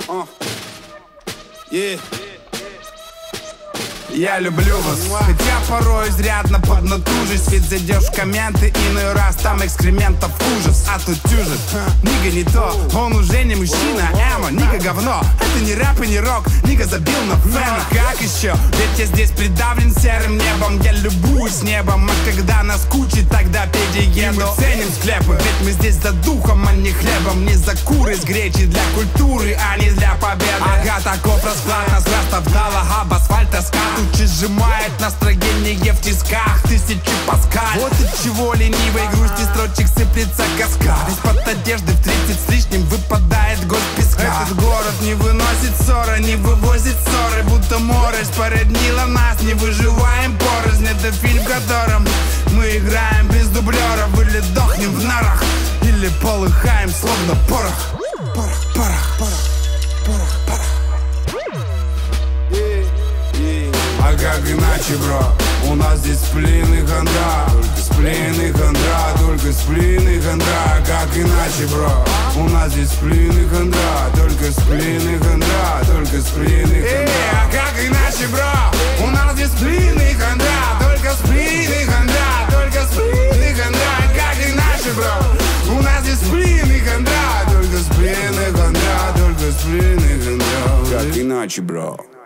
Я люблю вас, хотя порой изрядно поднатужусь. Ведь зайдешь в комменты, иной раз там экскрементов ужас. А тут тюжит, Нига не то, он уже не мужчина. Эмо, Нига говно, это не рэп и не рок. Нига забил на фэна, как еще? Ведь я здесь придавлен серым небом. Я любуюсь небом, а когда нас кучит, тогда перееду. Мы ценим склепы, ведь мы здесь за духом, а не хлебом. Не за куры с гречи, для культуры, а не для победы. Ага, таков расклад, нас растоптала об асфальта скат. Тучи сжимает настроение в тисках тысячи паскаль. Вот от чего ленивой грусти строчек сыплется каскад. Из-под одежды в 30 с лишним выпадает горсть песка. Этот город не выносит ссора, не вывозит ссоры. Будто море спороднило нас, не выживаем порознь. Это фильм, в котором мы играем без дублеров. Или дохнем в нарах, или полыхаем словно порох. Порох, порох, порох, порох, порох. А как иначе, бро? У нас здесь сплин и хандра. Только сплин и хандра, только сплин и хандра. Как иначе, бро? У нас здесь сплин и хандра. Только сплин и хандра, только сплин и хандра. А как иначе, бро? У нас здесь сплин и хандра. Только сплин и хандра, только сплин и хандра. Как иначе, бро? У нас здесь сплин и хандра. Только сплин и хандра, только сплин и хандра. Как иначе, бро?